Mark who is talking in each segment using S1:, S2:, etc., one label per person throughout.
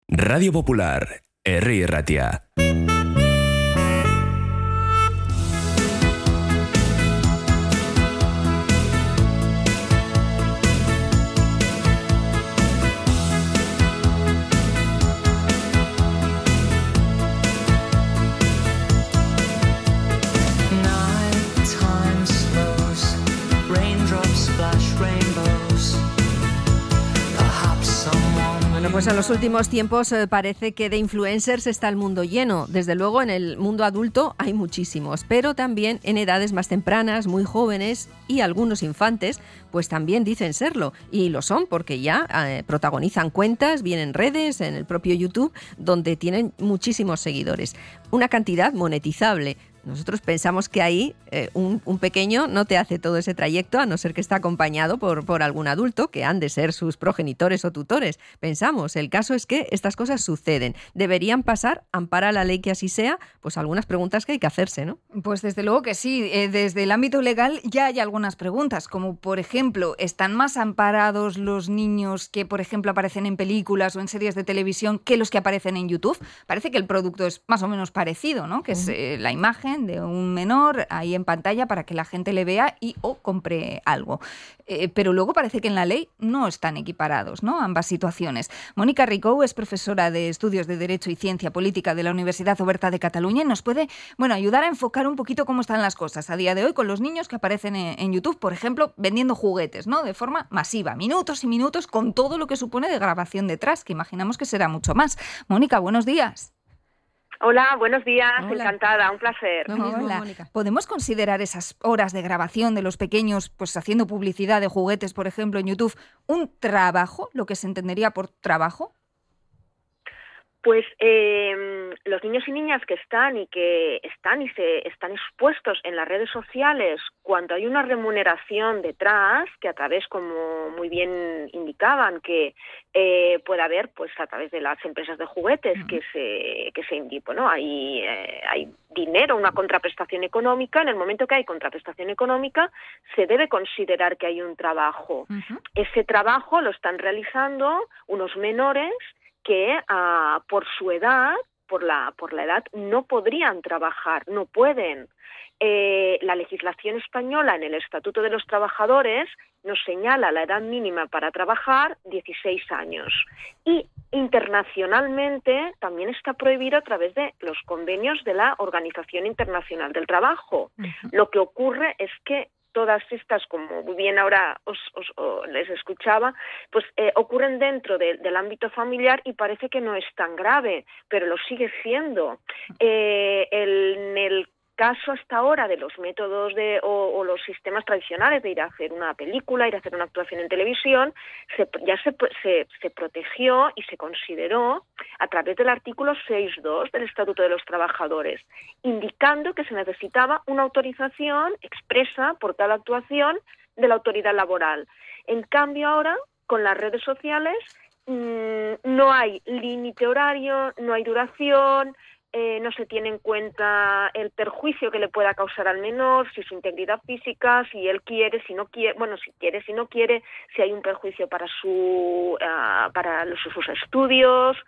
S1: Radio Popular, Herri Ratia.
S2: Bueno, pues en los últimos tiempos parece que de influencers está el mundo lleno. Desde luego en el mundo adulto hay muchísimos, pero también en edades más tempranas, muy jóvenes y algunos infantes, pues también dicen serlo. Y lo son porque ya protagonizan cuentas, bien en redes, en el propio YouTube, donde tienen muchísimos seguidores. Una cantidad monetizable. Nosotros pensamos que ahí un pequeño no te hace todo ese trayecto, a no ser que está acompañado por algún adulto, que han de ser sus progenitores o tutores. Pensamos, el caso es que estas cosas suceden. ¿Deberían pasar? ¿Ampara la ley que así sea? Pues algunas preguntas que hay que hacerse, ¿no?
S3: Pues desde luego que sí. Desde el ámbito legal ya hay algunas preguntas, como por ejemplo, ¿están más amparados los niños que, por ejemplo, aparecen en películas o en series de televisión que los que aparecen en YouTube? Parece que el producto es más o menos parecido, ¿no? Que es la imagen de un menor ahí en pantalla para que la gente le vea y o compre algo. Pero luego parece que en la ley no están equiparados, ¿no? Ambas situaciones. Mónica Ricou es profesora de Estudios de Derecho y Ciencia Política de la Universidad Oberta de Cataluña y nos puede, ayudar a enfocar un poquito cómo están las cosas a día de hoy con los niños que aparecen en YouTube, por ejemplo, vendiendo juguetes, ¿no? De forma masiva, minutos y minutos, con todo lo que supone de grabación detrás, que imaginamos que será mucho más. Mónica, buenos días.
S4: Hola, buenos días,
S3: Hola.
S4: Encantada, un placer.
S3: Hola. ¿Podemos considerar esas horas de grabación de los pequeños, pues haciendo publicidad de juguetes, por ejemplo, en YouTube, un trabajo, lo que se entendería por trabajo?
S4: Pues los niños y niñas que están y se están expuestos en las redes sociales cuando hay una remuneración detrás, que a través, como muy bien indicaban, que puede haber, pues a través de las empresas de juguetes que se indican, ¿no? Hay dinero, una contraprestación económica. En el momento que hay contraprestación económica, se debe considerar que hay un trabajo. Ese trabajo lo están realizando unos menores que por su edad, por la edad, no podrían trabajar, no pueden. La legislación española en el Estatuto de los Trabajadores nos señala la edad mínima para trabajar 16 años. Y internacionalmente también está prohibido a través de los convenios de la Organización Internacional del Trabajo. Lo que ocurre es que todas estas, como muy bien ahora les escuchaba, pues ocurren dentro del ámbito familiar y parece que no es tan grave, pero lo sigue siendo. En el caso hasta ahora de los métodos o los sistemas tradicionales de ir a hacer una película, ir a hacer una actuación en televisión, se protegió y se consideró a través del artículo 6.2 del Estatuto de los Trabajadores, indicando que se necesitaba una autorización expresa por cada actuación de la autoridad laboral. En cambio ahora, con las redes sociales, no hay límite horario, no hay duración, no se tiene en cuenta el perjuicio que le pueda causar al menor, si su integridad física, si él quiere, si no quiere, si quiere, si no quiere, si hay un perjuicio para sus estudios.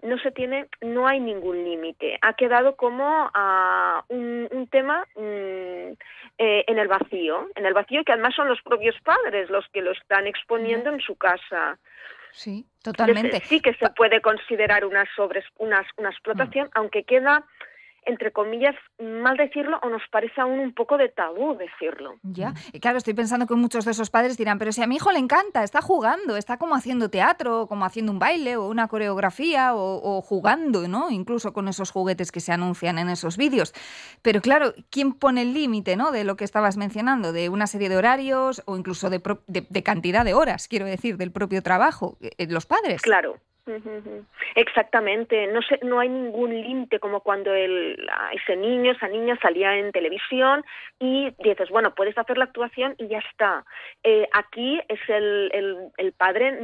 S4: No hay ningún límite. Ha quedado como un tema en el vacío, que además son los propios padres los que lo están exponiendo en su casa.
S3: Sí, totalmente.
S4: Entonces, sí que se puede considerar una explotación, aunque queda, entre comillas, mal decirlo, o nos parece aún un poco de tabú decirlo.
S3: Ya, y claro, estoy pensando que muchos de esos padres dirán, pero si a mi hijo le encanta, está jugando, está como haciendo teatro, como haciendo un baile o una coreografía o jugando, ¿no? Incluso con esos juguetes que se anuncian en esos vídeos. Pero claro, ¿quién pone el límite, ¿no? De lo que estabas mencionando, de una serie de horarios o incluso de cantidad de horas, quiero decir, del propio trabajo? ¿Los padres?
S4: Claro. Exactamente, no hay ningún límite como cuando ese niño, esa niña salía en televisión y dices, bueno, puedes hacer la actuación y ya está. Aquí es el padre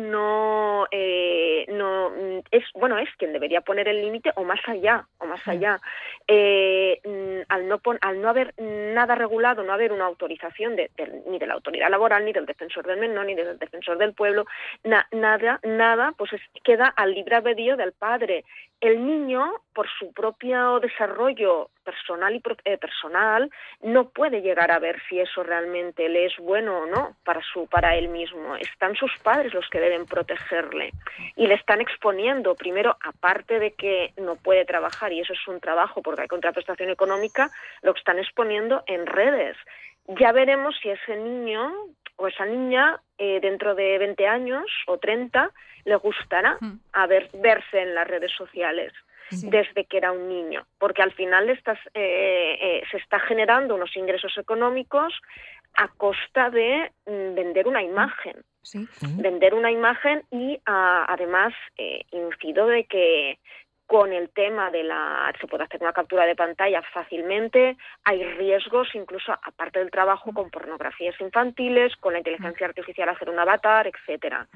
S4: es quien debería poner el límite o más allá. Al no haber nada regulado, no haber una autorización ni de la autoridad laboral, ni del defensor del menor, ni del defensor del pueblo, nada, pues queda al libre albedrío del padre. El niño, por su propio desarrollo personal personal, no puede llegar a ver si eso realmente le es bueno o no para él mismo. Están sus padres los que deben protegerle y le están exponiendo, primero, aparte de que no puede trabajar, y eso es un trabajo porque hay contraprestación económica, lo que están exponiendo en redes. Ya veremos si ese niño o esa niña dentro de 20 años o 30 le gustará verse en las redes sociales desde que era un niño, porque al final se está generando unos ingresos económicos a costa de vender una imagen. Vender una imagen y además incido de que con el tema se puede hacer una captura de pantalla fácilmente, hay riesgos incluso aparte del trabajo con pornografías infantiles, con la inteligencia artificial hacer un avatar, etcétera.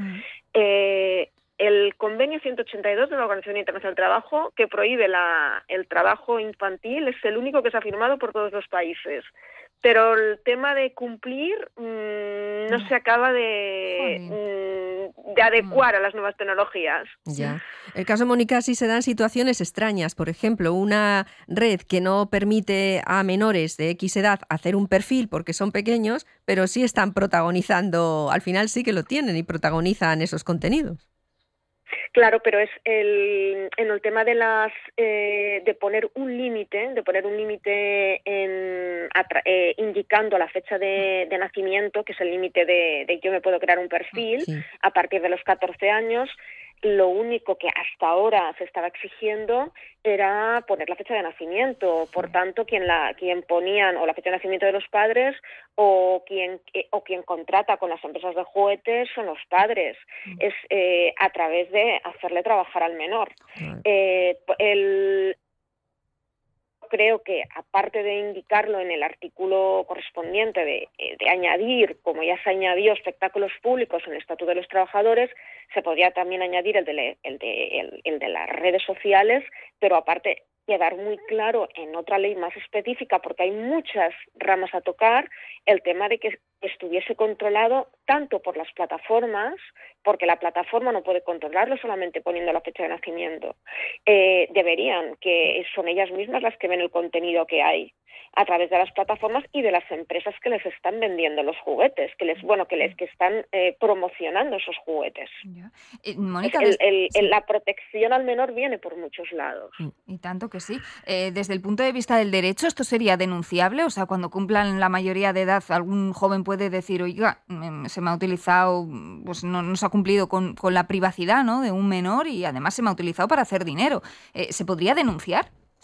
S4: El convenio 182 de la Organización Internacional del Trabajo, que prohíbe el trabajo infantil, es el único que se ha firmado por todos los países. Pero el tema de cumplir no se acaba de adecuar a las nuevas tecnologías.
S2: Ya. El caso de Mónica sí se dan situaciones extrañas. Por ejemplo, una red que no permite a menores de X edad hacer un perfil porque son pequeños, pero sí están protagonizando, al final sí que lo tienen y protagonizan esos contenidos.
S4: Claro, pero es en el tema de de poner un límite, indicando la fecha de nacimiento, que es el límite de yo me puedo crear un perfil a partir de los 14 años. Lo único que hasta ahora se estaba exigiendo era poner la fecha de nacimiento. Por tanto, quien ponían o la fecha de nacimiento de los padres o quien contrata con las empresas de juguetes son los padres. Es a través de hacerle trabajar al menor. Creo que, aparte de indicarlo en el artículo correspondiente de añadir, como ya se añadió, espectáculos públicos en el Estatuto de los Trabajadores, se podría también añadir el de las redes sociales, pero aparte quedar muy claro en otra ley más específica, porque hay muchas ramas a tocar, el tema de que estuviese controlado tanto por las plataformas, porque la plataforma no puede controlarlo solamente poniendo la fecha de nacimiento. Deberían, que son ellas mismas las que ven el contenido que hay a través de las plataformas y de las empresas que les están vendiendo los juguetes, que están promocionando esos juguetes.
S3: Mónica,
S4: la protección al menor viene por muchos lados.
S3: Y tanto que sí. Desde el punto de vista del derecho, ¿esto sería denunciable? O sea, cuando cumplan la mayoría de edad, algún joven puede decir, oiga, se me ha utilizado, pues no se ha cumplido con la privacidad, ¿no?, de un menor y además se me ha utilizado para hacer dinero. ¿Se podría denunciar?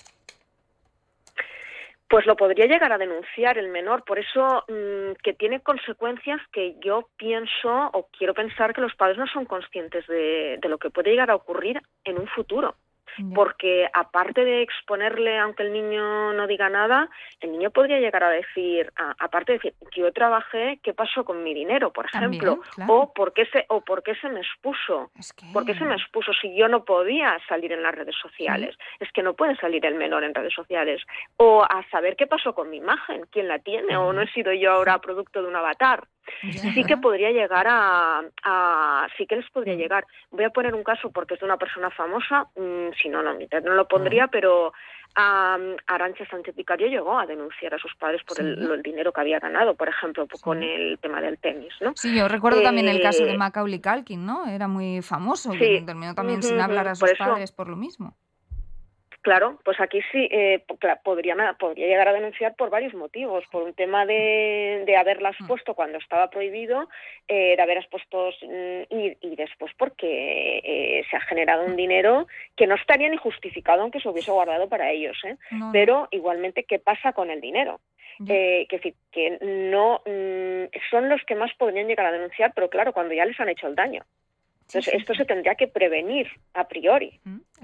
S4: Pues lo podría llegar a denunciar el menor, por eso que tiene consecuencias que yo pienso o quiero pensar que los padres no son conscientes de lo que puede llegar a ocurrir en un futuro. Porque aparte de exponerle, aunque el niño no diga nada, el niño podría llegar a decir, aparte de decir, yo trabajé, ¿qué pasó con mi dinero, por ejemplo?
S3: También, claro.
S4: O ¿por qué se me expuso? ¿Por qué se me expuso si yo no podía salir en las redes sociales? Es que no puede salir el menor en redes sociales. O a saber qué pasó con mi imagen, quién la tiene, o no he sido yo ahora producto de un avatar. Sí que podría llegar sí que les podría llegar. Voy a poner un caso porque es de una persona famosa, si no lo pondría, pero Arantxa Sánchez Vicario llegó a denunciar a sus padres por el dinero que había ganado, por ejemplo, con el tema del tenis, ¿no?
S3: Sí, yo recuerdo también el caso de Macaulay Culkin, ¿no? Era muy famoso, y terminó también sin hablar a sus padres por lo mismo.
S4: Claro, pues aquí sí podría llegar a denunciar por varios motivos, por un tema de haberlas puesto cuando estaba prohibido, de haberlas puesto y después porque se ha generado un dinero que no estaría ni justificado aunque se hubiese guardado para ellos, pero igualmente, ¿qué pasa con el dinero? Que no son los que más podrían llegar a denunciar, pero claro, cuando ya les han hecho el daño. Entonces, esto se tendría que prevenir a priori.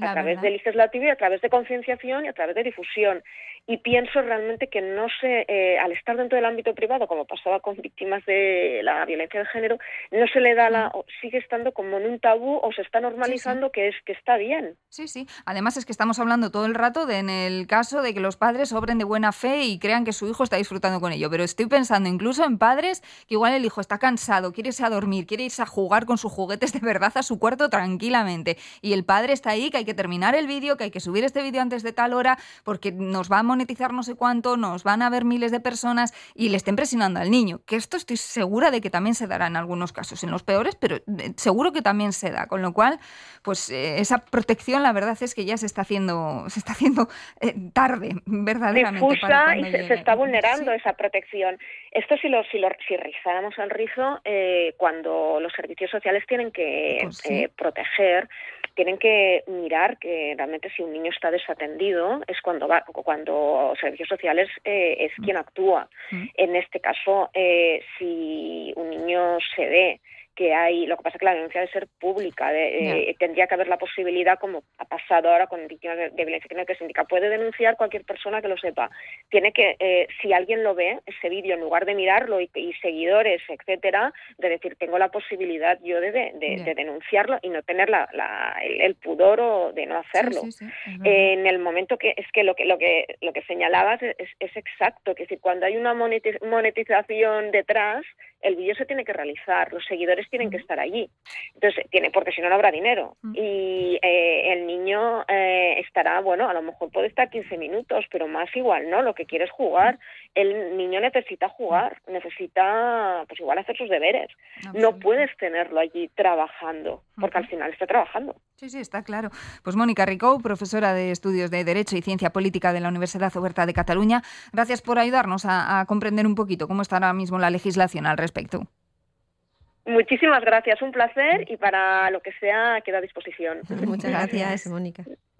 S4: a través de legislativo y a través de concienciación y a través de difusión. Y pienso realmente que no se, al estar dentro del ámbito privado, como pasaba con víctimas de la violencia de género, no se le da sigue estando como en un tabú o se está normalizando que está bien.
S3: Sí, sí. Además es que estamos hablando todo el rato en el caso de que los padres obren de buena fe y crean que su hijo está disfrutando con ello. Pero estoy pensando incluso en padres que igual el hijo está cansado, quiere irse a dormir, quiere irse a jugar con sus juguetes de verdad a su cuarto tranquilamente. Y el padre está ahí, que hay que terminar el vídeo, que hay que subir este vídeo antes de tal hora, porque nos va a monetizar no sé cuánto, nos van a ver miles de personas y le estén presionando al niño. Que esto estoy segura de que también se dará en algunos casos, en los peores, pero seguro que también se da. Con lo cual, pues esa protección, la verdad es que ya se está haciendo tarde, verdaderamente.
S4: Difusa y se está vulnerando esa protección. Esto si rizáramos al rizo, cuando los servicios sociales tienen que proteger, tienen que mirar que realmente si un niño está desatendido es cuando servicios sociales es quien actúa. En este caso, si un niño se ve que hay, lo que pasa es que la denuncia debe ser pública, tendría que haber la posibilidad, como ha pasado ahora con víctimas de violencia que se indica, puede denunciar cualquier persona que lo sepa. Tiene que, si alguien lo ve, ese vídeo, en lugar de mirarlo y seguidores, etcétera, de decir, tengo la posibilidad yo de denunciarlo y no tener el pudor o de no hacerlo. Sí, en el momento que lo que señalabas es exacto, que es decir, cuando hay una monetización detrás, el vídeo se tiene que realizar, los seguidores tienen que estar allí. Entonces, porque si no, no habrá dinero. Y el niño estará, a lo mejor puede estar 15 minutos, pero más igual, ¿no? Lo que quiere es jugar. El niño necesita jugar, necesita, pues igual hacer sus deberes. No puedes tenerlo allí trabajando, porque al final está trabajando.
S3: Sí, está claro. Pues Mónica Ricou, profesora de Estudios de Derecho y Ciencia Política de la Universidad Oberta de Cataluña, gracias por ayudarnos a comprender un poquito cómo está ahora mismo la legislación al respecto.
S4: Muchísimas gracias, un placer y para lo que sea quedo a disposición.
S2: Muchas gracias, Mónica.